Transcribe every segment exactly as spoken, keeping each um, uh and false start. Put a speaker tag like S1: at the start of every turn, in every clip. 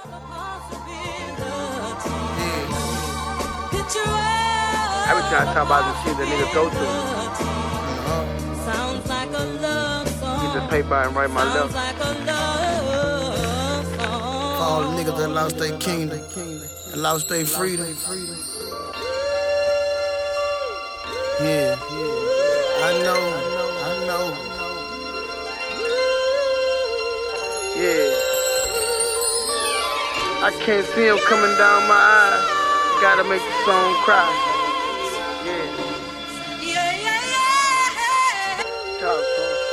S1: I be trying to talk about the shit that niggas go through. Get the paper and write my love.
S2: For all the niggas that lost their kingdom and lost their freedom. Yeah, I know, I know.
S1: Yeah. I can't see him coming down my eyes. Gotta make the song cry. Yeah. Talk,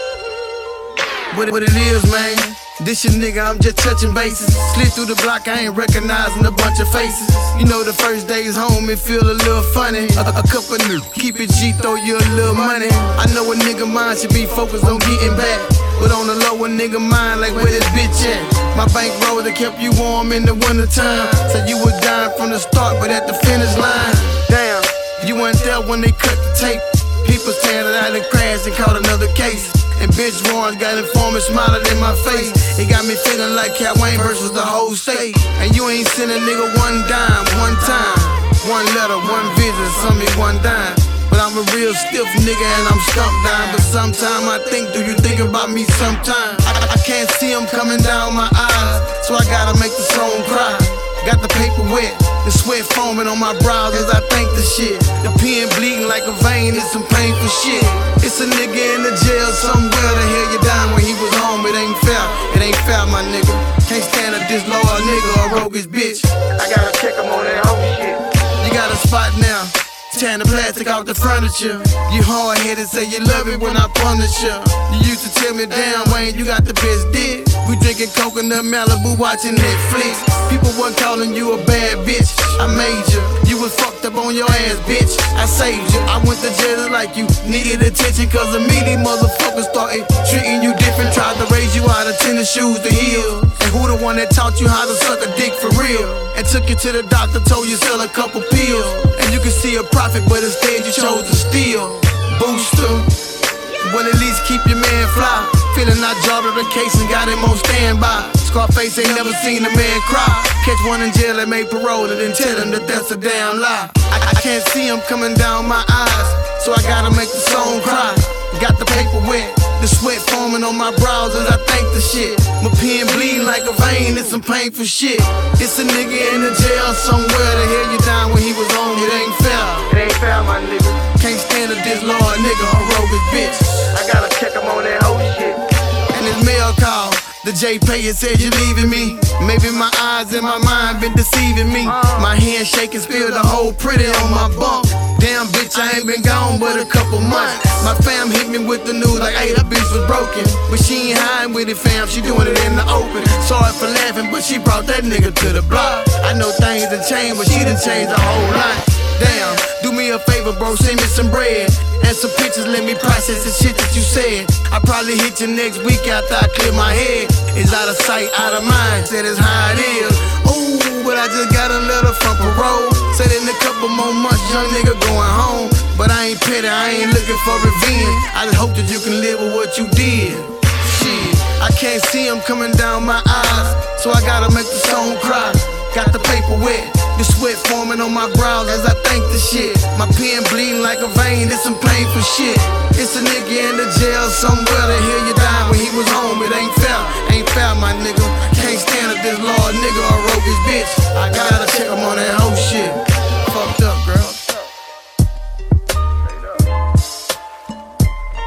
S1: talk.
S2: What, what it is, man? This your nigga, I'm just touching bases. Slid through the block, I ain't recognizing a bunch of faces. You know the first days home, it feel a little funny. A, a couple new, keep it G, throw you a little money. I know a nigga mind should be focused on getting back, but on the low, a nigga mind like where this bitch at. My bankroll that kept you warm in the wintertime. Said you was dying from the start, but at the finish line, damn, you weren't there when they cut the tape. People standing out and crashed and caught another case. And bitch Warren got informants smiling in my face. It got me feeling like Cat Wayne versus the whole state. And you ain't sent a nigga one dime, one time, one letter, one visit, some me one dime. But I'm a real stiff nigga and I'm stumped down. But sometime I think, do you think about me sometime? I, I can't see them coming down my eyes, so I gotta make the song cry. Got the paper wet, the sweat foaming on my brows as I think the shit. The pen bleeding like a vein, it's some painful shit. It's a nigga in the jail somewhere, the hell you down when he was home. It ain't fair, it ain't fair, my nigga. Can't stand a disloyal nigga or roguish bitch.
S1: I gotta check him on that whole shit.
S2: You got a spot now, tearing the plastic off the furniture. You hard-headed, say you love it when I punish you. You used to tell me, damn Wayne, you got the best dick. We drinking coconut Malibu, watching Netflix. People weren't calling you a bad bitch, I made you. You was fucked up on your ass, bitch, I saved you. I went to jail like you needed attention, cause of me these motherfuckers started treating you different. Tried to raise you out of tennis shoes to heal. And who the one that taught you how to suck a dick for real? And took you to the doctor, told you sell a couple pills. And you could see a profit, but instead you chose to steal. Booster, well at least keep your man fly. Feeling I dropped the case and got him on standby. Scarface ain't never seen a man cry. Catch one in jail and made parole and then tell him that that's a damn lie. I, I can't see him coming down my eyes, so I gotta make the song cry. Got the paper wet, the sweat forming on my brows as I think the shit. My pen bleeding like a vein, it's some painful shit. It's a nigga in the jail somewhere, the hell you down when he was home. It ain't fair,
S1: It ain't fair, my nigga.
S2: can't stand a disloyal nigga or roguish bitch.
S1: I gotta check him on that whole shit.
S2: And his mail call, the J payer said you leaving me. Maybe my eyes and my mind been deceiving me. My hand shaking, spilled the whole pretty on my bunk. Damn bitch, I ain't been gone but a couple months. My fam hit me with the news like, hey, that bitch was broken. But she ain't hiding with it, fam, she doing it in the open. Sorry for laughing, but she brought that nigga to the block. I know things done changed, but she done changed a whole lot. Damn, do me a favor, bro, send me some bread and some pictures, let me process the shit that you said. I probably hit you next week after I clear my head. It's out of sight, out of mind, said it's how it is. Ooh, but I just got a letter from parole. Said in a couple more months, young nigga going home. But I ain't petty, I ain't looking for revenge. I just hope that you can live with what you did. Shit, I can't see him coming down my eyes, so I gotta make the song cry. Got the paper wet, the sweat forming on my brows as I think the shit. My pen bleeding like a vein, it's some painful shit. It's a nigga in the jail somewhere, the hell you died when he was home. It ain't fair, ain't fair, my nigga. Can't stand a disloyal nigga or roguish bitch. I gotta check him on that whole shit. Fucked up, girl.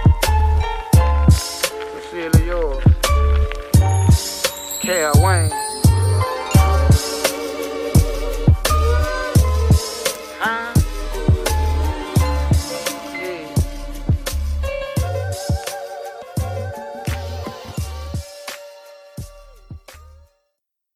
S1: Sincerely yours, Cat Wayne.